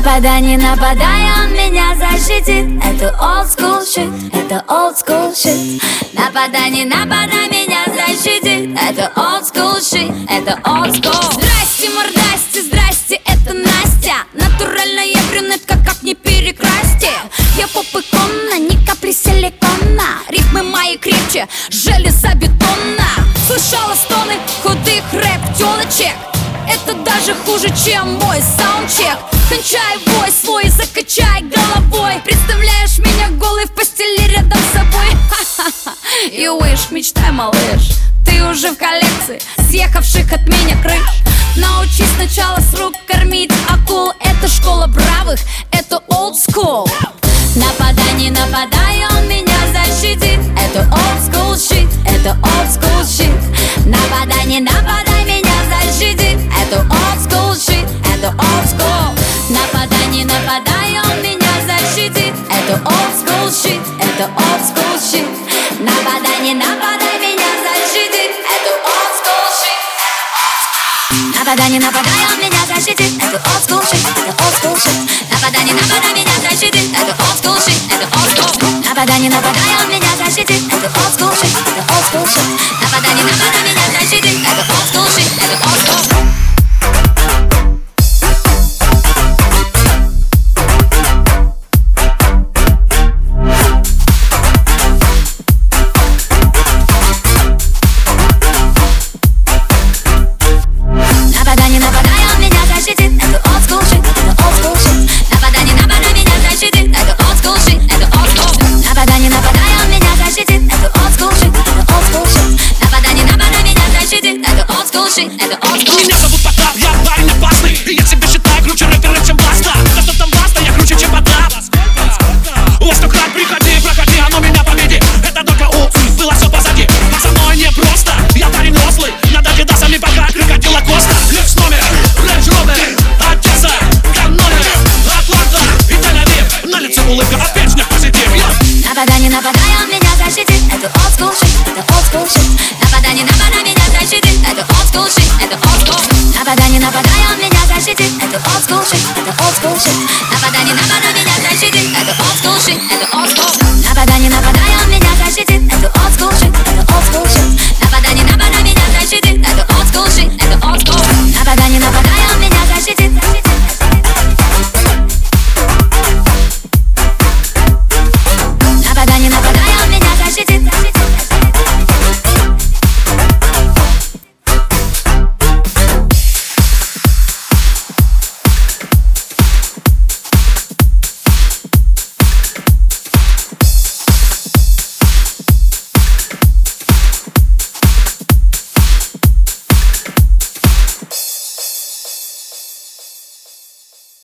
Нападай, не нападай, он меня защитит. Это old school shit, это old school shit. Нападай, не нападай, меня защитит. Это old school shit, это old school. Здрасте, мордасте, здрасте, это Настя. Натуральная брюнетка, как не перекрасьте. Я поп-икона, ни капли силикона. Ритмы мои крепче железобетона. Слышала стоны худых рэп-тёлочек. Это даже хуже, чем мой саундчек. Кончай вой свой, закачай головой. Представляешь меня голой в постели рядом с собой. You wish, мечтай, малыш. Ты уже в коллекции съехавших от меня крыш. Научись сначала с рук кормить акул. Это школа бравых, это old school. Нападай, не нападай, он меня защитит. Это old school shit, это old school shit. Нападай, не нападай, меня защитит. Это old school shit, это old school. Нападай, не нападай, он меня защитит. Это old school shit, это old school shit. Нападай, не нападай, меня защитит. Это old school shit, это old school. Нападай, не нападай, он меня